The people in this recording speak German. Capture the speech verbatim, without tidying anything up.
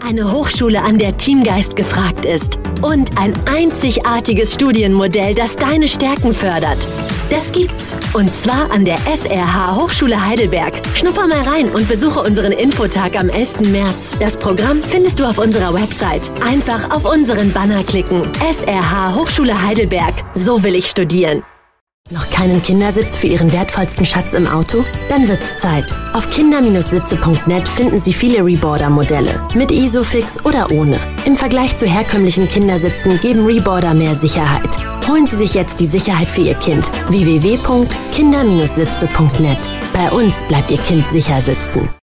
Eine Hochschule, an der Teamgeist gefragt ist. Und ein einzigartiges Studienmodell, das deine Stärken fördert. Das gibt's. Und zwar an der S R H Hochschule Heidelberg. Schnupper mal rein und besuche unseren Infotag am elften März. Das Programm findest du auf unserer Website. Einfach auf unseren Banner klicken. S R H Hochschule Heidelberg. So will ich studieren. Noch keinen Kindersitz für Ihren wertvollsten Schatz im Auto? Dann wird's Zeit. Auf kinder Sitze punkt net finden Sie viele Reboarder-Modelle. Mit Isofix oder ohne. Im Vergleich zu herkömmlichen Kindersitzen geben Reboarder mehr Sicherheit. Holen Sie sich jetzt die Sicherheit für Ihr Kind. w w w punkt kinder Sitze punkt net. Bei uns bleibt Ihr Kind sicher sitzen.